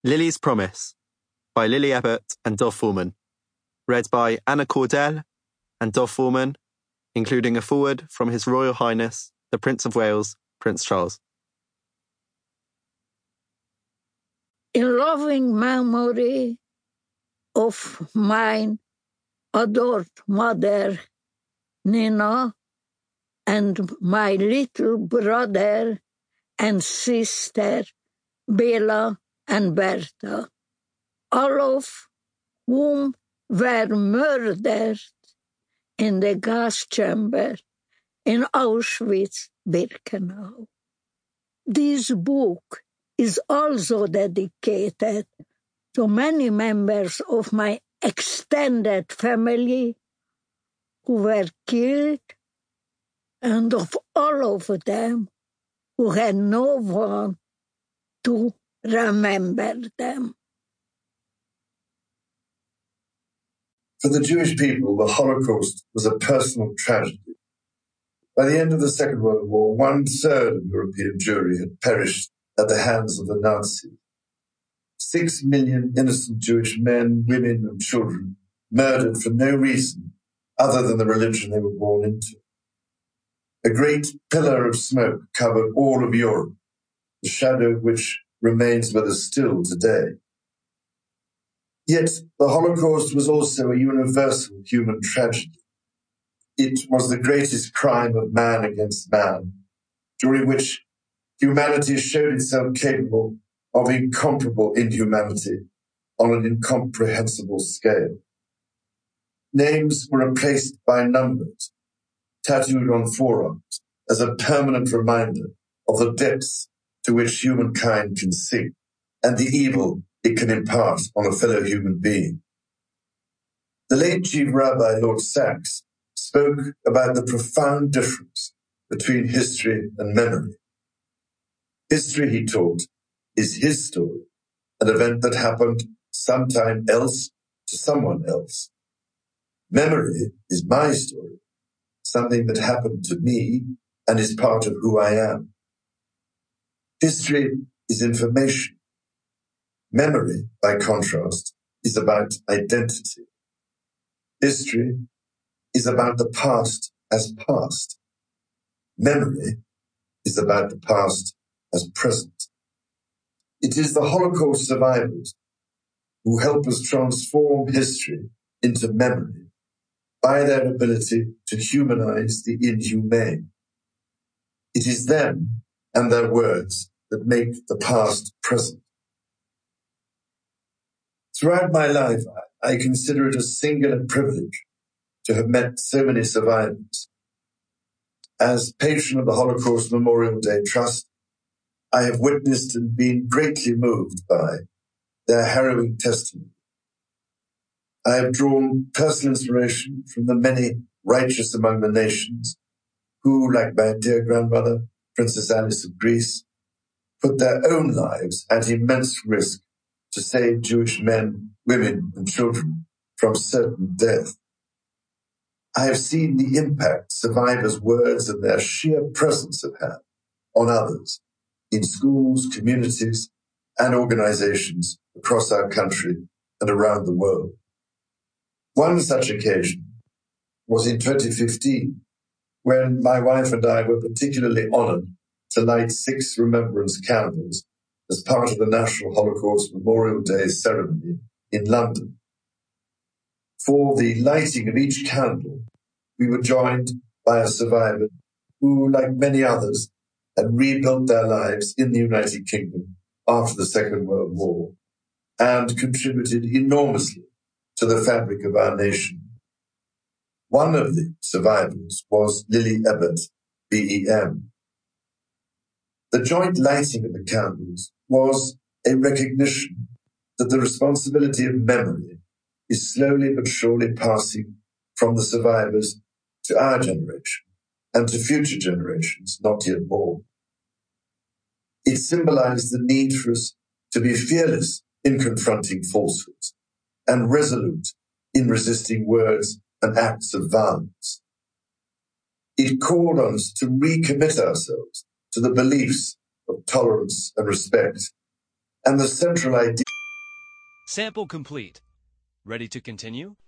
Lily's Promise by Lily Ebbett and Dov Foreman. Read by Anna Cordell and Dov Foreman, including a foreword from His Royal Highness, the Prince of Wales, Prince Charles. In loving memory of my adored mother, Nina, and my little brother and sister, Bela and Berta, all of whom were murdered in the gas chamber in Auschwitz-Birkenau. This book is also dedicated to many members of my extended family who were killed and of all of them who had no one to remember them. For the Jewish people, the Holocaust was a personal tragedy. By the end of the Second World War, 1/3 of European Jewry had perished at the hands of the Nazis. 6 million innocent Jewish men, women, and children murdered for no reason other than the religion they were born into. A great pillar of smoke covered all of Europe, the shadow of which remains with us still today. Yet the Holocaust was also a universal human tragedy. It was the greatest crime of man against man, during which humanity showed itself capable of incomparable inhumanity on an incomprehensible scale. Names were replaced by numbers, tattooed on forearms as a permanent reminder of the depths to which humankind can sink and the evil it can impart on a fellow human being. The late Chief Rabbi Lord Sachs spoke about the profound difference between history and memory. History, he taught, is his story, an event that happened sometime else to someone else. Memory is my story, something that happened to me and is part of who I am. History is information. Memory, by contrast, is about identity. History is about the past as past. Memory is about the past as present. It is the Holocaust survivors who help us transform history into memory by their ability to humanize the inhumane. It is them and their words that make the past present. Throughout my life, I consider it a singular privilege to have met so many survivors. As patron of the Holocaust Memorial Day Trust, I have witnessed and been greatly moved by their harrowing testimony. I have drawn personal inspiration from the many righteous among the nations who, like my dear grandmother, Princess Alice of Greece, put their own lives at immense risk to save Jewish men, women, and children from certain death. I have seen the impact survivors' words and their sheer presence have had on others in schools, communities, and organizations across our country and around the world. One such occasion was in 2015, when my wife and I were particularly honored to light 6 remembrance candles as part of the National Holocaust Memorial Day ceremony in London. For the lighting of each candle, we were joined by a survivor who, like many others, had rebuilt their lives in the United Kingdom after the Second World War and contributed enormously to the fabric of our nation. One of the survivors was Lily Ebbett, BEM. The joint lighting of the candles was a recognition that the responsibility of memory is slowly but surely passing from the survivors to our generation and to future generations not yet born. It symbolized the need for us to be fearless in confronting falsehoods and resolute in resisting words and acts of violence. It called on us to recommit ourselves to the beliefs of tolerance and respect and the central idea Sample complete. Ready to continue?